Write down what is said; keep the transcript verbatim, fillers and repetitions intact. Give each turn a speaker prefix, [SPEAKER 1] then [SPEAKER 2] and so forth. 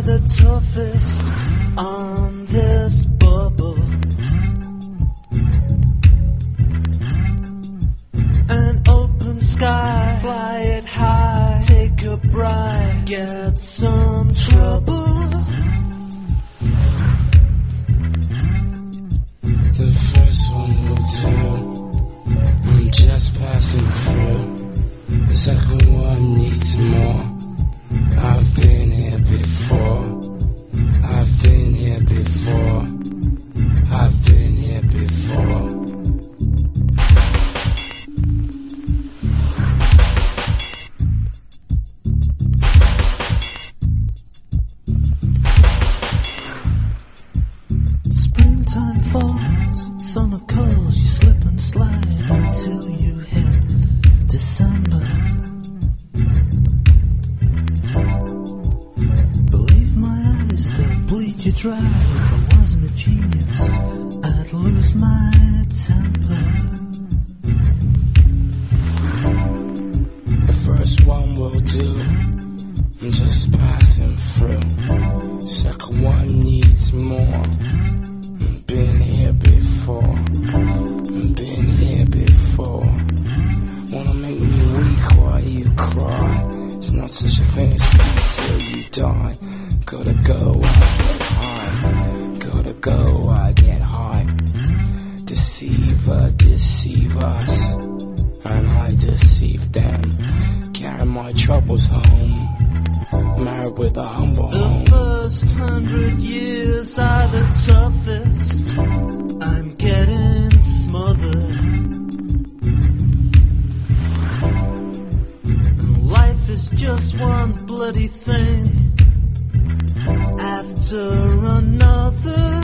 [SPEAKER 1] the toughest on this bubble. An open sky, fly it high, take a bride, get some trouble.
[SPEAKER 2] The first one will tell, I'm just passing through. The second one needs more. I've been here before. I've been here before. I've been here before.
[SPEAKER 1] Springtime falls, summer calls, you slip and slide until you hit December. Believe my eyes, they'll bleed you dry. If I wasn't a genius, I'd lose my temper.
[SPEAKER 2] The first one will do, I'm just passing through. Second one needs more. I've been here before. I've been here before. Wanna make me weak while you cry. It's not such a thing as peace till you die. Gotta go, I get high. Gotta go, I get high. Deceiver, deceive us, and I deceive them. Carry my troubles home, married with a humble home.
[SPEAKER 1] The first hundred years are the toughest. I'm getting smothered. And life is just one bloody thing after another.